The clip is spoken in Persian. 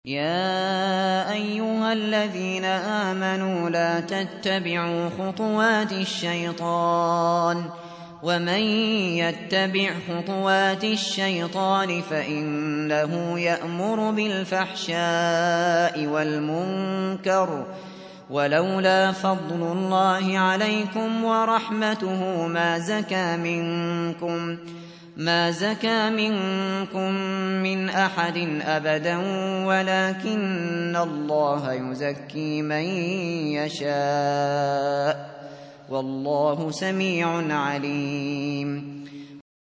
يا أيها الذين آمنوا لا تتبعوا خطوات الشيطان ومن يتبع خطوات الشيطان فإنه يأمر بالفحشاء والمنكر ولولا فضل الله عليكم ورحمته ما زكى منكم من أحد أبدا ولكن الله يزكي من يشاء والله سميع عليم